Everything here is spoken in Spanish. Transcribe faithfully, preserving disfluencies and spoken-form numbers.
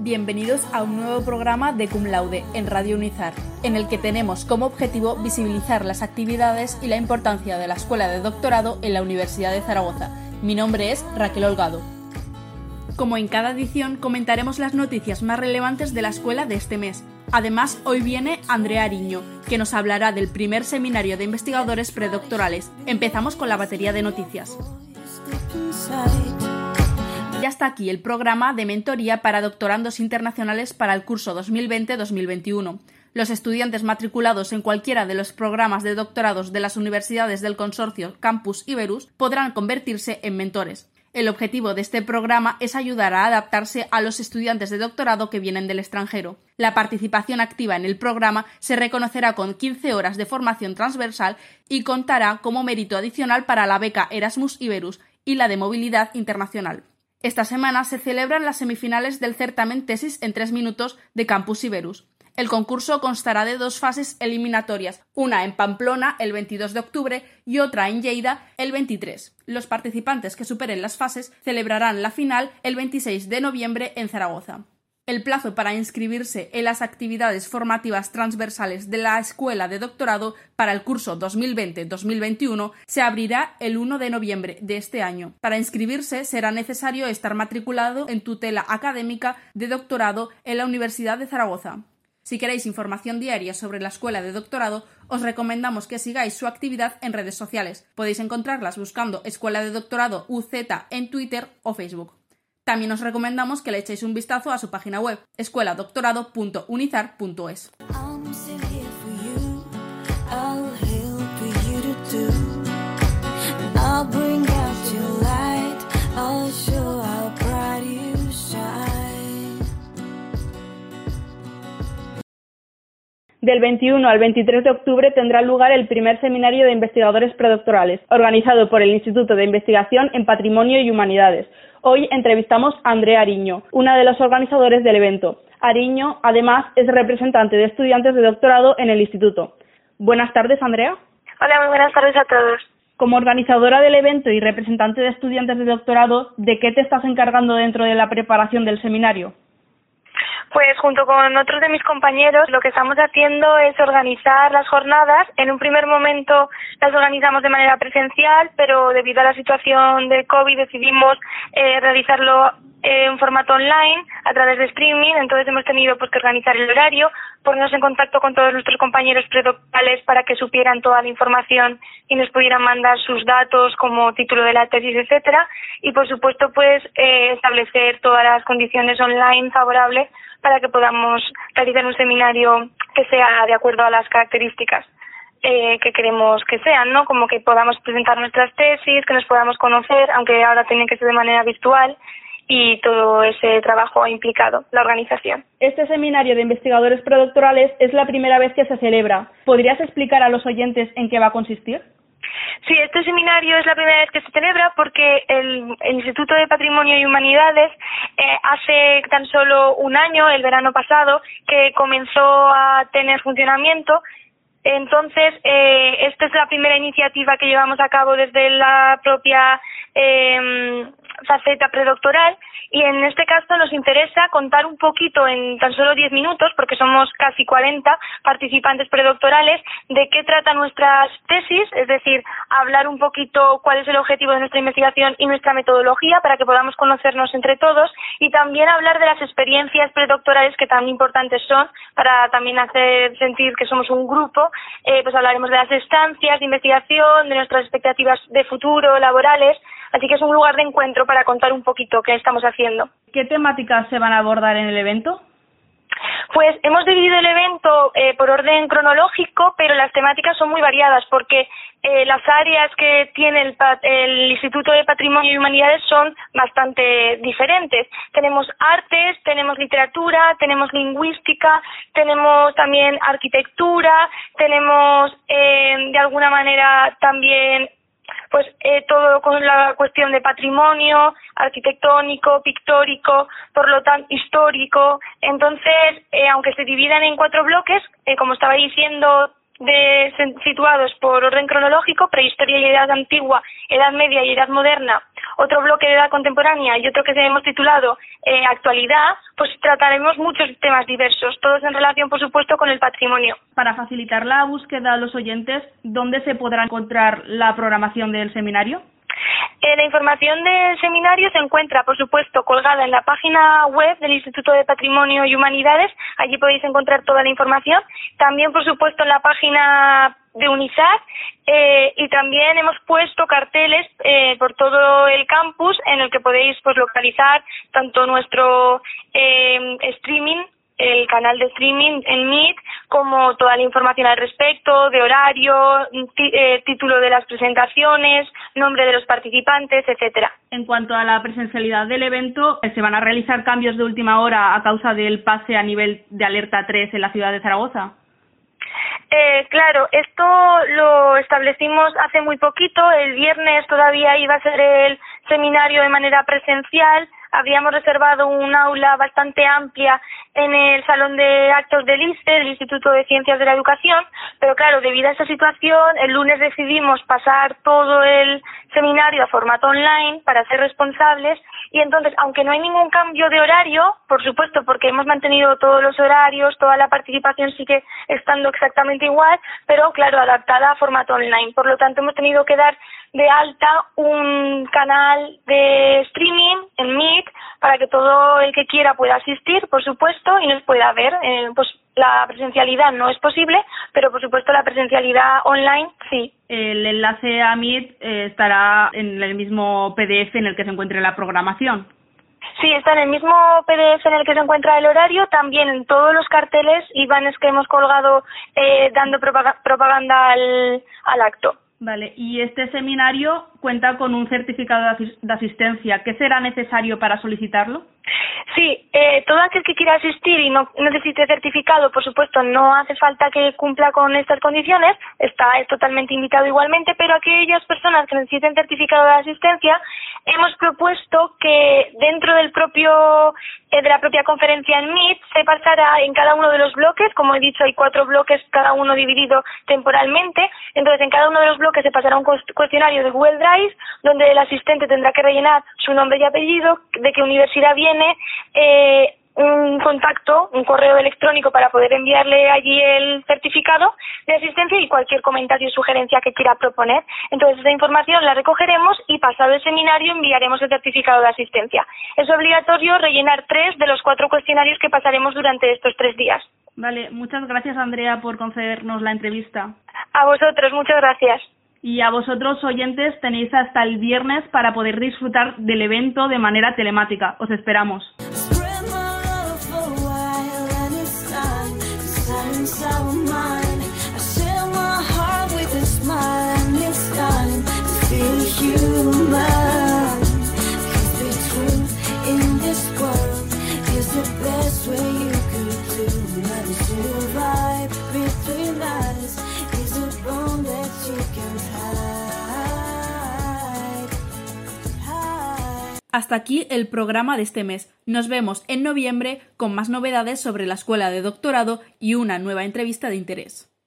Bienvenidos a un nuevo programa de Cum Laude en Radio Unizar, en el que tenemos como objetivo visibilizar las actividades y la importancia de la Escuela de Doctorado en la Universidad de Zaragoza. Mi nombre es Raquel Holgado. Como en cada edición, comentaremos las noticias más relevantes de la escuela de este mes. Además, hoy viene Andrea Ariño, que nos hablará del primer seminario de investigadores predoctorales. Empezamos con la batería de noticias. Ya está aquí el programa de mentoría para doctorandos internacionales para el curso dos mil veinte dos mil veintiuno. Los estudiantes matriculados en cualquiera de los programas de doctorados de las universidades del consorcio Campus Iberus podrán convertirse en mentores. El objetivo de este programa es ayudar a adaptarse a los estudiantes de doctorado que vienen del extranjero. La participación activa en el programa se reconocerá con quince horas de formación transversal y contará como mérito adicional para la beca Erasmus Iberus y la de movilidad internacional. Esta semana se celebran las semifinales del certamen Tesis en tres minutos de Campus Iberus. El concurso constará de dos fases eliminatorias, una en Pamplona el veintidós de octubre y otra en Lleida el veintitrés. Los participantes que superen las fases celebrarán la final el veintiséis de noviembre en Zaragoza. El plazo para inscribirse en las actividades formativas transversales de la Escuela de Doctorado para el curso dos mil veinte dos mil veintiuno se abrirá el uno de noviembre de este año. Para inscribirse será necesario estar matriculado en tutela académica de doctorado en la Universidad de Zaragoza. Si queréis información diaria sobre la Escuela de Doctorado, os recomendamos que sigáis su actividad en redes sociales. Podéis encontrarlas buscando Escuela de Doctorado U Z en Twitter o Facebook. También os recomendamos que le echéis un vistazo a su página web, escuela doctorado punto unizar punto es. Del veintiuno al veintitrés de octubre tendrá lugar el primer seminario de investigadores predoctorales, organizado por el Instituto de Investigación en Patrimonio y Humanidades. Hoy entrevistamos a Andrea Ariño, una de los organizadores del evento. Ariño, además, es representante de estudiantes de doctorado en el instituto. Buenas tardes, Andrea. Hola, muy buenas tardes a todos. Como organizadora del evento y representante de estudiantes de doctorado, ¿de qué te estás encargando dentro de la preparación del seminario? Pues junto con otros de mis compañeros lo que estamos haciendo es organizar las jornadas. En un primer momento las organizamos de manera presencial, pero debido a la situación de COVID decidimos eh, realizarlo en formato online a través de streaming. Entonces hemos tenido pues que organizar el horario, ponernos en contacto con todos nuestros compañeros predoctorales para que supieran toda la información y nos pudieran mandar sus datos como título de la tesis, etcétera. Y por supuesto pues eh, establecer todas las condiciones online favorables para que podamos realizar un seminario que sea de acuerdo a las características eh, que queremos que sean, ¿no? Como que podamos presentar nuestras tesis, que nos podamos conocer, aunque ahora tiene que ser de manera virtual, y todo ese trabajo ha implicado la organización. Este seminario de investigadores predoctorales es la primera vez que se celebra. ¿Podrías explicar a los oyentes en qué va a consistir? Sí, este seminario es la primera vez que se celebra porque el, el Instituto de Patrimonio y Humanidades eh, hace tan solo un año, el verano pasado, que comenzó a tener funcionamiento. Entonces, eh, esta es la primera iniciativa que llevamos a cabo desde la propia eh, faceta predoctoral, y en este caso nos interesa contar un poquito en tan solo diez minutos, porque somos casi cuarenta participantes predoctorales, de qué tratan nuestras tesis, es decir, hablar un poquito cuál es el objetivo de nuestra investigación y nuestra metodología para que podamos conocernos entre todos, y también hablar de las experiencias predoctorales que tan importantes son para también hacer sentir que somos un grupo. Eh, pues hablaremos de las estancias de investigación, de nuestras expectativas de futuro, laborales. Así que es un lugar de encuentro para contar un poquito qué estamos haciendo. ¿Qué temáticas se van a abordar en el evento? Pues hemos dividido el evento eh, por orden cronológico, pero las temáticas son muy variadas porque eh, las áreas que tiene el, el Instituto de Patrimonio y Humanidades son bastante diferentes. Tenemos artes, tenemos literatura, tenemos lingüística, tenemos también arquitectura, tenemos eh, de alguna manera también pues eh, todo con la cuestión de patrimonio arquitectónico, pictórico, por lo tanto histórico. Entonces, eh, aunque se dividan en cuatro bloques, eh, como estaba diciendo, de, situados por orden cronológico, prehistoria y edad antigua, edad media y edad moderna, otro bloque de edad contemporánea y otro que hemos titulado eh, Actualidad, pues trataremos muchos temas diversos, todos en relación, por supuesto, con el patrimonio. Para facilitar la búsqueda a los oyentes, ¿dónde se podrá encontrar la programación del seminario? Eh, la información del seminario se encuentra, por supuesto, colgada en la página web del Instituto de Patrimonio y Humanidades. Allí podéis encontrar toda la información. También, por supuesto, en la página de UNISAC eh, y también hemos puesto carteles eh, por todo el campus en el que podéis pues localizar tanto nuestro eh, streaming, el canal de streaming en Meet, como toda la información al respecto, de horario, t- eh, título de las presentaciones, nombre de los participantes, etcétera. En cuanto a la presencialidad del evento, ¿se van a realizar cambios de última hora a causa del pase a nivel de alerta tres en la ciudad de Zaragoza? Eh, claro, esto lo establecimos hace muy poquito. El viernes todavía iba a ser el seminario de manera presencial. Habíamos reservado un aula bastante amplia en el salón de actos del I S E, del Instituto de Ciencias de la Educación, pero claro, debido a esta situación, el lunes decidimos pasar todo el seminario a formato online para ser responsables y entonces, aunque no hay ningún cambio de horario, por supuesto, porque hemos mantenido todos los horarios, toda la participación sigue estando exactamente igual, pero claro, adaptada a formato online. Por lo tanto, hemos tenido que dar de alta un canal de streaming en Meet para que todo el que quiera pueda asistir, por supuesto, y nos pueda ver. Eh, pues la presencialidad no es posible, pero por supuesto la presencialidad online sí. El enlace a Meet eh, estará en el mismo P D F en el que se encuentre la programación. Sí, está en el mismo P D F en el que se encuentra el horario, también en todos los carteles y banners que hemos colgado eh, dando propaganda al, al acto. Vale, y este seminario cuenta con un certificado de, asis- de asistencia. ¿Qué será necesario para solicitarlo? Sí, eh, todo aquel que quiera asistir y no necesite certificado, por supuesto, no hace falta que cumpla con estas condiciones, está es totalmente invitado igualmente, pero aquellas personas que necesiten certificado de asistencia, hemos propuesto que dentro del propio eh, de la propia conferencia en Meet se pasará en cada uno de los bloques, como he dicho, hay cuatro bloques, cada uno dividido temporalmente, entonces en cada uno de los bloques se pasará un cuestionario de Google Drive, donde el asistente tendrá que rellenar su nombre y apellido, de qué universidad viene, eh, un contacto, un correo electrónico para poder enviarle allí el certificado de asistencia y cualquier comentario o sugerencia que quiera proponer. Entonces esa información la recogeremos y pasado el seminario enviaremos el certificado de asistencia. Es obligatorio rellenar tres de los cuatro cuestionarios que pasaremos durante estos tres días. Vale, muchas gracias Andrea por concedernos la entrevista. A vosotros, muchas gracias. Y a vosotros, oyentes, tenéis hasta el viernes para poder disfrutar del evento de manera telemática. Os esperamos. Hasta aquí el programa de este mes. Nos vemos en noviembre con más novedades sobre la escuela de doctorado y una nueva entrevista de interés.